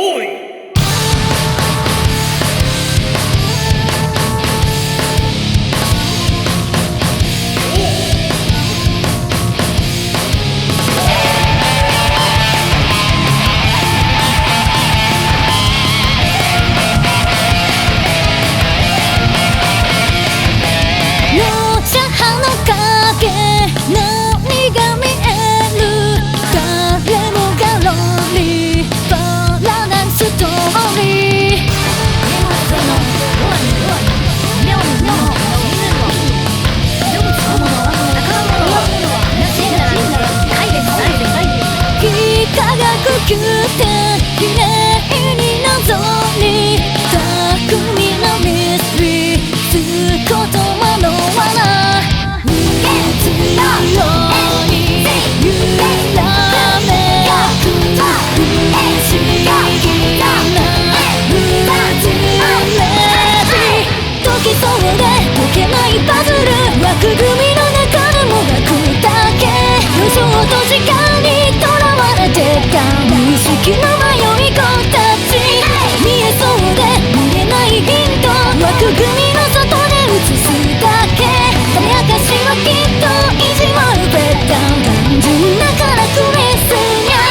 宮廷綺麗に望み巧みなミステリーすことはのわな水のように揺らめく不思議な渦レジ解きそうで解けないパズル枠組みの中でもがくだけ予想と時間にとらわれてた無意識の迷い子たち見えそうで見えないヒント枠組みの外で映すだけ種明かしはきっと意地悪べた単純だからクリスにゃ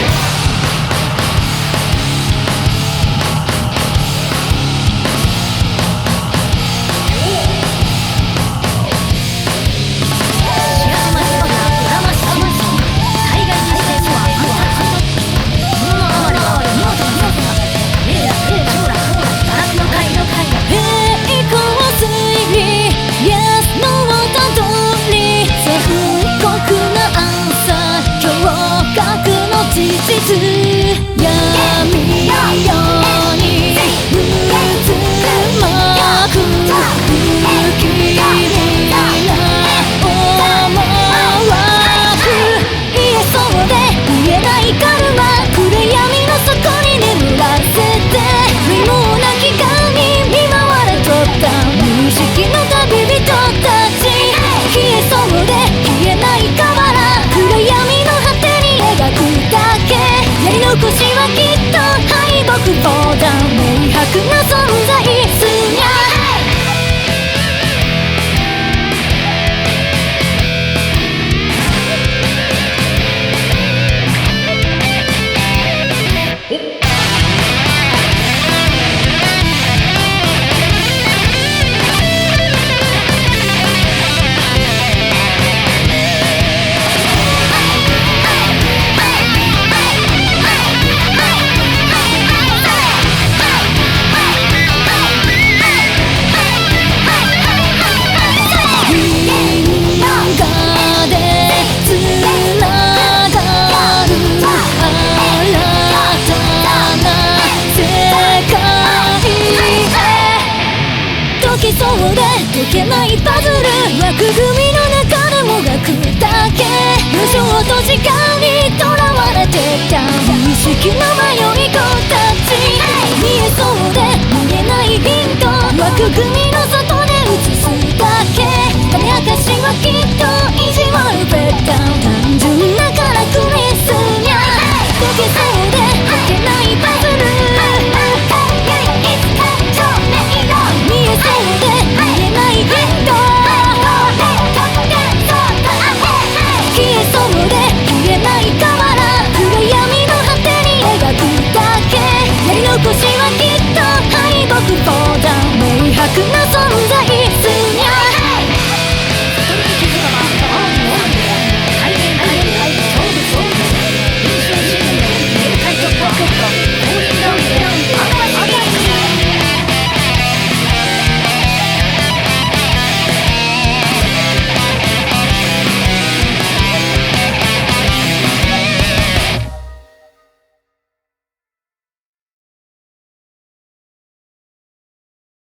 闇ように渦巻く不気味な思惑言えそうで言えないカルマ暗闇の底に眠らせて身もなき顔に見舞われとった無意識の旅人たち消えそうで消えない河原暗闇の果てに描くだけやり残しはきっと敗北横断明白な存在すにゃそうで解けないパズル枠組みの中でもがくだけ予想と時間にとらわれてた無意識の迷い子たち見えそうで見えないヒント枠組みの外で映すだけ種明かしはきっと意地悪べた単純だからクリスにゃ解けそうで解けないパズル